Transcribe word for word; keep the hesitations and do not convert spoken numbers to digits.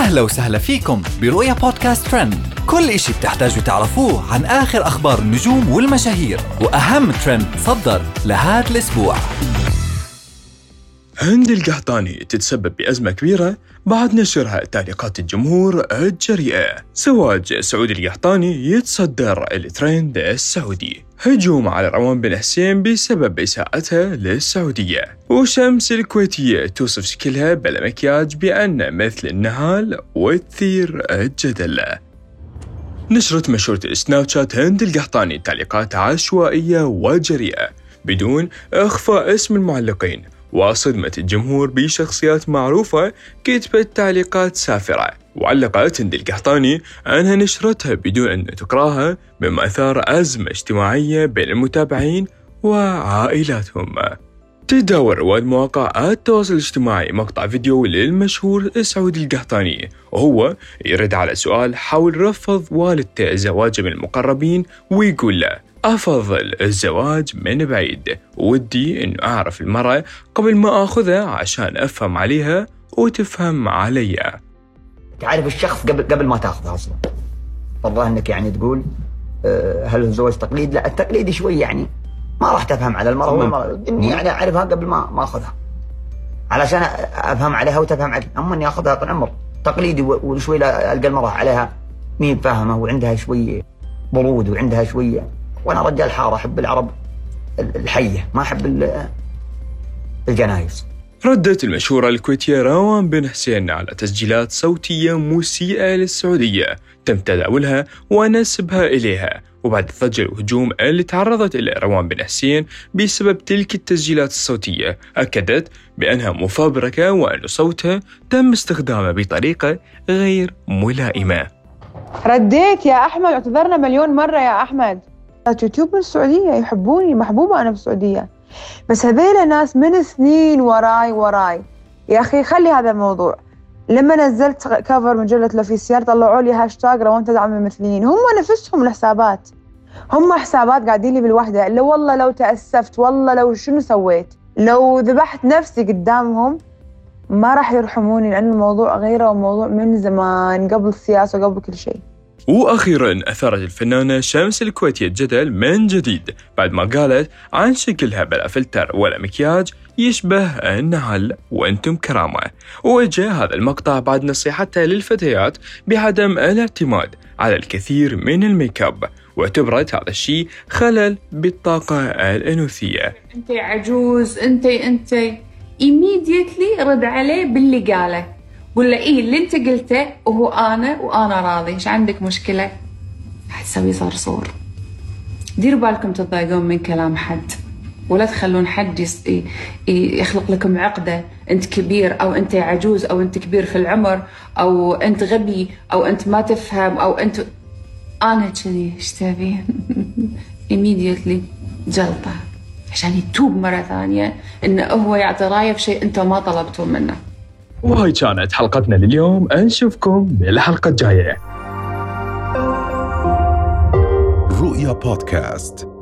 أهلا وسهلا فيكم برؤيا بودكاست ترند. كل إشي بتحتاجوا تعرفوه عن آخر أخبار النجوم والمشاهير وأهم ترند صدر لهذا الأسبوع. هند القحطاني تتسبب بأزمة كبيرة بعد نشرها تعليقات الجمهور الجريئة. زواج سعود القحطاني يتصدر الترند السعودي. هجوم على روان بن حسين بسبب إساءتها للسعودية. وشمس الكويتية توصف شكلها بلا مكياج بأن مثل النهال وتثير الجدل. نشرت مشهورة السناب شات هند القحطاني تعليقات عشوائية وجريئة بدون إخفاء اسم المعلقين، وصدمت الجمهور بشخصيات معروفة كتبت تعليقات سافرة. وعلقت هند القحطاني أنها نشرتها بدون أن تقراها، مما أثار أزمة اجتماعية بين المتابعين وعائلاتهم. تداول رواد مواقع التواصل الاجتماعي مقطع فيديو للمشهور سعود القحطاني وهو يرد على سؤال حول رفض والدته زواجه من المقربين، ويقول له: أفضل الزواج من بعيد، ودي إنه أعرف المرأة قبل ما أخذها عشان أفهم عليها وتفهم علي. تعرف الشخص قبل قبل ما تأخذها أصلا. والله إنك يعني تقول هل الزواج تقليد؟ لا، التقليد شوي يعني ما راح تفهم على المرأة والمرأة، إني يعني أعرفها قبل ما ما أخذها علشان أفهم عليها وتفهم علي. أما إني أخذها طول عمر تقليدي وشوي ألقى المرأة عليها مين فاهمة وعندها شوي برود وعندها شوية. وأنا رجال حارة، أحب العرب الحية، ما أحب الجنايز. ردت المشهورة الكويتية روان بن حسين على تسجيلات صوتية مسيئة للسعودية تم تداولها ونسبها إليها، وبعد الضجة والهجوم اللي تعرضت إلى روان بن حسين بسبب تلك التسجيلات الصوتية، أكدت بأنها مفبركة وأن صوتها تم استخدامه بطريقة غير ملائمة. رديت يا أحمد، اعتذرنا مليون مرة يا أحمد. يوتيوب من السعودية يحبوني، محبوبة أنا في السعودية، بس هذيل ناس من سنين وراي وراي. يا أخي خلي هذا الموضوع. لما نزلت كفر مجلة الأوفيسيال طلعوا لي هاشتاج روان تدعم الممثلين، هم نفسهم الحسابات، هم حسابات قاعدين لي بالوحدة. اللي والله لو تأسفت، والله لو شنو سويت، لو ذبحت نفسي قدامهم ما راح يرحموني، لأن الموضوع غيره وموضوع من زمان قبل السياسة وقبل كل شيء. وأخيراً أثارت الفنانة شمس الكويتية الجدل من جديد بعد ما قالت عن شكلها بلا فلتر ولا مكياج يشبه النعل وأنتم كرامة. وجاء هذا المقطع بعد نصيحتها للفتيات بعدم الاعتماد على الكثير من الميك اب، واعتبرت هذا الشيء خلل بالطاقة الأنوثية. أنت عجوز، أنت أنت immediately رد عليه باللي قاله، قل له إيه اللي أنت قلته وهو أنا وأنا راضي، إيش عندك مشكلة؟ حتسوي صرصور. ديروا بالكم تضايقون من كلام حد، ولا تخلون حد يس... يخلق لكم عقدة. أنت كبير أو أنت عجوز أو أنت كبير في العمر أو أنت غبي أو أنت ما تفهم أو أنت أنا كذي إيش تبي؟ immediately جلطة عشان يتوب مرة ثانية إنه هو يعطي رأيه في شيء أنت ما طلبته منه. وهاي كانت حلقتنا لليوم، نشوفكم بالحلقة الجاية. رؤيا بودكاست.